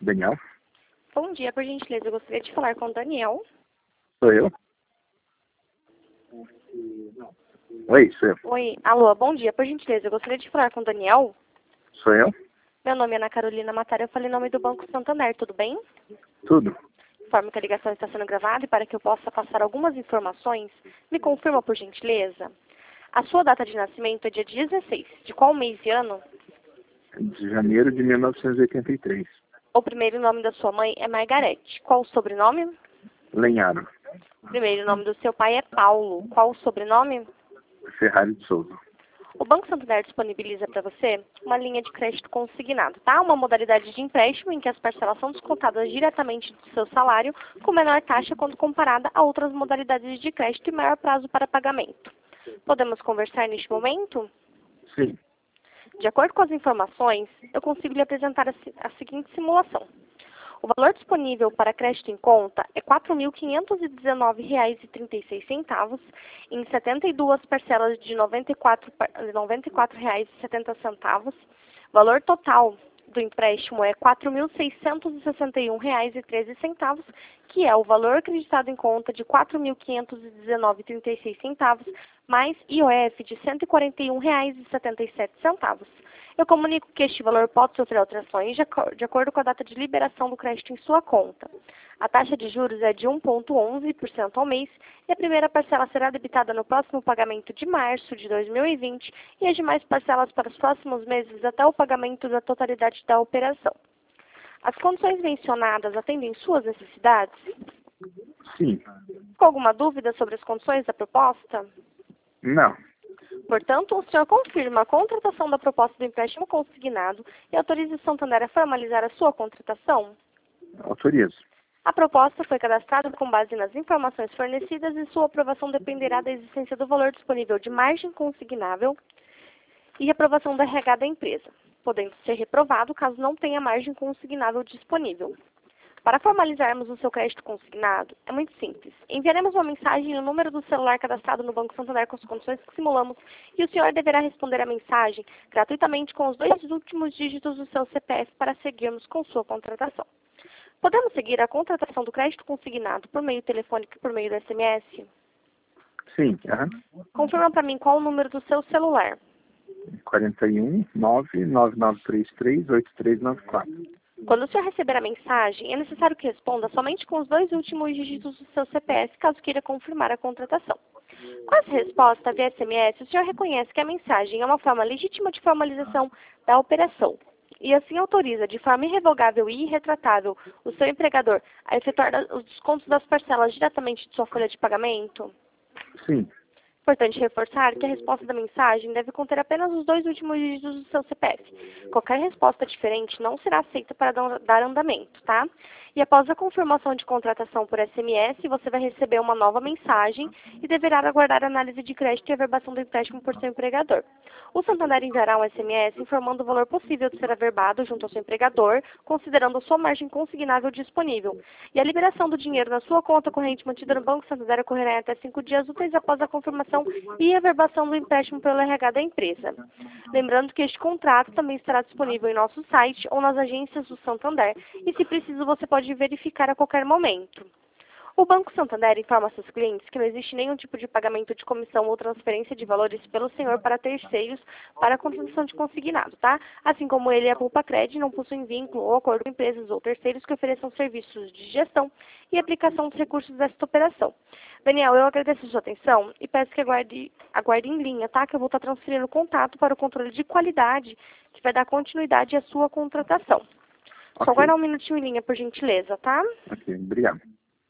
Daniel? Bom dia, por gentileza, eu gostaria de falar com o Daniel. Sou eu? Oi, sou eu. Oi, alô, bom dia, por gentileza, eu gostaria de falar com o Daniel. Sou eu? Meu nome é Ana Carolina Matar, eu falei em nome do Banco Santander, tudo bem? Tudo. Informe que a ligação está sendo gravada e para que eu possa passar algumas informações, me confirma, por gentileza. A sua data de nascimento é dia 16, de qual mês e ano? De janeiro de 1983. O primeiro nome da sua mãe é Margarete. Qual o sobrenome? Lenharo. O primeiro nome do seu pai é Paulo. Qual o sobrenome? Ferrari de Souza. O Banco Santander disponibiliza para você uma linha de crédito consignado, tá? Uma modalidade de empréstimo em que as parcelas são descontadas diretamente do seu salário, com menor taxa quando comparada a outras modalidades de crédito e maior prazo para pagamento. Podemos conversar neste momento? Sim. De acordo com as informações, eu consigo lhe apresentar a seguinte simulação. O valor disponível para crédito em conta é R$ 4.519,36 em 72 parcelas de R$ 94,70. Valor total do empréstimo é R$ 4.661,13, que é o valor acreditado em conta de R$ 4.519,36, mais IOF de R$ 141,77. Eu comunico que este valor pode sofrer alterações de acordo com a data de liberação do crédito em sua conta. A taxa de juros é de 1,11% ao mês e a primeira parcela será debitada no próximo pagamento de março de 2020 e as demais parcelas para os próximos meses até o pagamento da totalidade da operação. As condições mencionadas atendem suas necessidades? Sim. Com alguma dúvida sobre as condições da proposta? Não. Portanto, o senhor confirma a contratação da proposta do empréstimo consignado e autoriza o Santander a formalizar a sua contratação? Autorizo. A proposta foi cadastrada com base nas informações fornecidas e sua aprovação dependerá da existência do valor disponível de margem consignável e aprovação da RH da empresa, podendo ser reprovado caso não tenha margem consignável disponível. Para formalizarmos o seu crédito consignado, é muito simples. Enviaremos uma mensagem no número do celular cadastrado no Banco Santander com as condições que simulamos e o senhor deverá responder a mensagem gratuitamente com os 2 últimos dígitos do seu CPF para seguirmos com sua contratação. Podemos seguir a contratação do crédito consignado por meio telefônico e por meio do SMS? Sim. Confirma para mim qual o número do seu celular. 41 99933 8394. Quando o senhor receber a mensagem, é necessário que responda somente com os 2 últimos dígitos do seu CPF, caso queira confirmar a contratação. Com essa resposta via SMS, o senhor reconhece que a mensagem é uma forma legítima de formalização da operação e assim autoriza de forma irrevogável e irretratável o seu empregador a efetuar os descontos das parcelas diretamente de sua folha de pagamento? Sim. Importante reforçar que a resposta da mensagem deve conter apenas os 2 últimos dígitos do seu CPF. Qualquer resposta diferente não será aceita para dar andamento, tá? E após a confirmação de contratação por SMS, você vai receber uma nova mensagem e deverá aguardar a análise de crédito e averbação do empréstimo por seu empregador. O Santander enviará um SMS informando o valor possível de ser averbado junto ao seu empregador, considerando a sua margem consignável disponível. E a liberação do dinheiro na sua conta corrente mantida no Banco Santander ocorrerá em até 5 dias úteis após a confirmação e averbação do empréstimo pelo RH da empresa. Lembrando que este contrato também estará disponível em nosso site ou nas agências do Santander e, se preciso, você pode verificar a qualquer momento. O Banco Santander informa seus clientes que não existe nenhum tipo de pagamento de comissão ou transferência de valores pelo senhor para terceiros para a contratação de consignado, tá? Assim como ele e a Poupa-Cred não possuem vínculo ou acordo com empresas ou terceiros que ofereçam serviços de gestão e aplicação dos recursos desta operação. Daniel, eu agradeço a sua atenção e peço que aguarde em linha, tá? Que eu vou estar transferindo o contato para o controle de qualidade que vai dar continuidade à sua contratação. Só Ok. aguardar um minutinho em linha, por gentileza, tá? Ok, obrigado.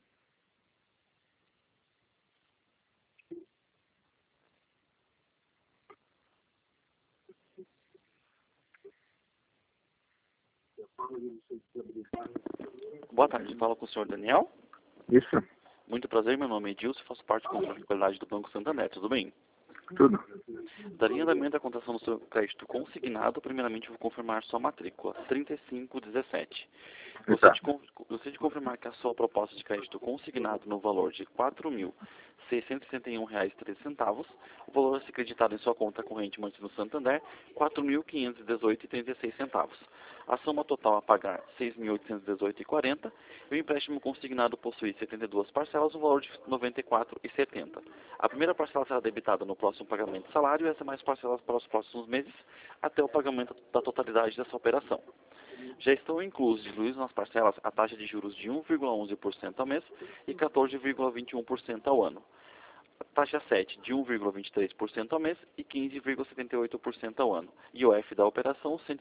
Boa tarde, fala com o senhor Daniel. Isso? Muito prazer, meu nome é Edilson, faço parte do controle de qualidade do Banco Santander, tudo bem? Tudo. Daria andamento à contratação do seu crédito consignado, primeiramente vou confirmar sua matrícula, 3517. Gostaria de confirmar que a sua proposta de crédito consignado no valor de R$ 4.661,13, o valor a ser acreditado em sua conta corrente mantida no Santander, R$ 4.518,36. A soma total a pagar R$ 6.818,40 e o empréstimo consignado possui 72 parcelas no valor de R$ 94,70. A primeira parcela será debitada no próximo pagamento de salário e as demais parcelas para os próximos meses até o pagamento da totalidade dessa operação. Já estão diluídos nas parcelas a taxa de juros de 1,11% ao mês e 14,21% ao ano. A taxa 7 de 1,23% ao mês e 15,78% ao ano. IOF da operação, R$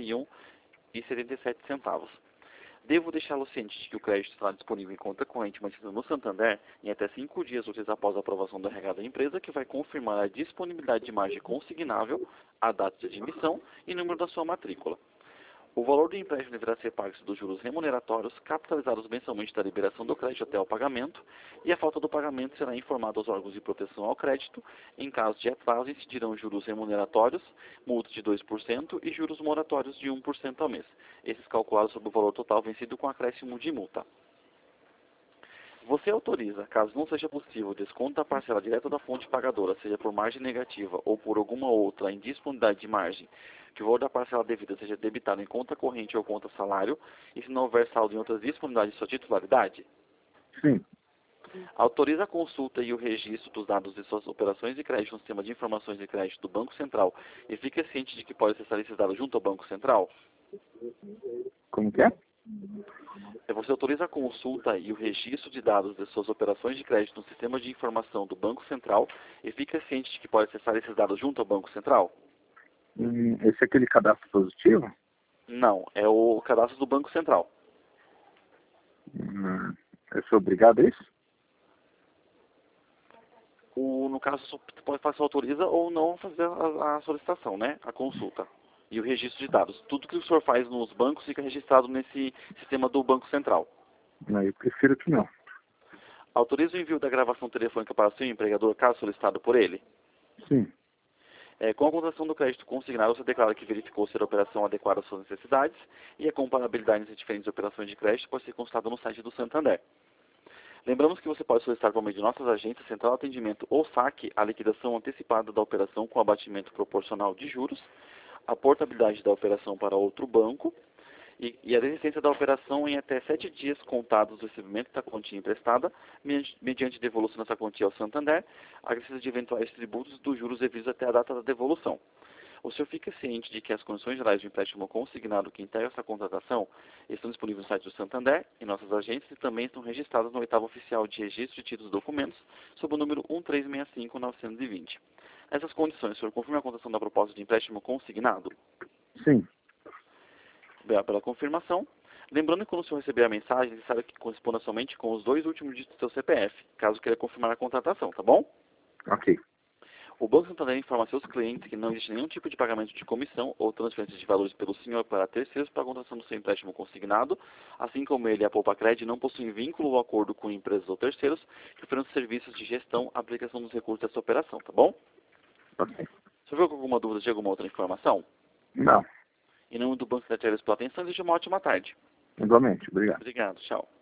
141,77. Devo deixá-lo ciente de que o crédito estará disponível em conta corrente mantida no Santander em até 5 dias úteis após a aprovação do RH da empresa, que vai confirmar a disponibilidade de margem consignável, a data de admissão e número da sua matrícula. O valor do empréstimo deverá ser pago dos juros remuneratórios, capitalizados mensalmente da liberação do crédito até o pagamento, e a falta do pagamento será informada aos órgãos de proteção ao crédito. Em caso de atraso, incidirão juros remuneratórios, multa de 2% e juros moratórios de 1% ao mês. Esses calculados sobre o valor total vencido com acréscimo de multa. Você autoriza, caso não seja possível, o desconto da parcela direta da fonte pagadora, seja por margem negativa ou por alguma outra indisponibilidade de margem, que o valor da parcela devida seja debitado em conta corrente ou conta salário, e se não houver saldo em outras disponibilidades de sua titularidade? Sim. Autoriza a consulta e o registro dos dados de suas operações de crédito no sistema de informações de crédito do Banco Central e fica ciente de que pode acessar esses dados junto ao Banco Central? Como que é? Você autoriza a consulta e o registro de dados de suas operações de crédito no sistema de informação do Banco Central e fica ciente de que pode acessar esses dados junto ao Banco Central? Esse é aquele cadastro positivo? Não, é o cadastro do Banco Central. Eu sou obrigado a isso? No caso, você pode fazer, autoriza ou não fazer a solicitação, né? A consulta. E o registro de dados. Tudo que o senhor faz nos bancos fica registrado nesse sistema do Banco Central. Não, eu prefiro que não. Autoriza o envio da gravação telefônica para seu empregador, caso solicitado por ele? Sim. Com a contratação do crédito consignado, você declara que verificou ser a operação adequada às suas necessidades e a comparabilidade entre diferentes operações de crédito pode ser constatada no site do Santander. Lembramos que você pode solicitar por meio de nossas agências, central de atendimento ou saque a liquidação antecipada da operação com abatimento proporcional de juros, a portabilidade da operação para outro banco e a desistência da operação em até 7 dias contados do recebimento da quantia emprestada, mediante devolução dessa quantia ao Santander, a acrescida de eventuais tributos dos juros devidos até a data da devolução. O senhor fica ciente de que as condições gerais de empréstimo consignado que integram essa contratação estão disponíveis no site do Santander, em nossas agências, e também estão registradas no 8º Oficial de Registro de Títulos e Documentos, sob o número 1365920. Nessas condições, o senhor confirma a contratação da proposta de empréstimo consignado? Sim. Pela confirmação. Lembrando que quando o senhor receber a mensagem, ele sabe que corresponda somente com os 2 últimos dígitos do seu CPF, caso queira confirmar a contratação, tá bom? Ok. O Banco Santander informa a seus clientes que não existe nenhum tipo de pagamento de comissão ou transferência de valores pelo senhor para terceiros para a contratação do seu empréstimo consignado, assim como ele e a Poupa-Cred não possuem vínculo ou acordo com empresas ou terceiros que oferecem serviços de gestão, aplicação dos recursos dessa operação, tá bom? Ok. Você viu com alguma dúvida de alguma outra informação? Não. Em nome do Banco Santander pela atenção, desejo uma ótima tarde. Igualmente. Obrigado. Obrigado, tchau.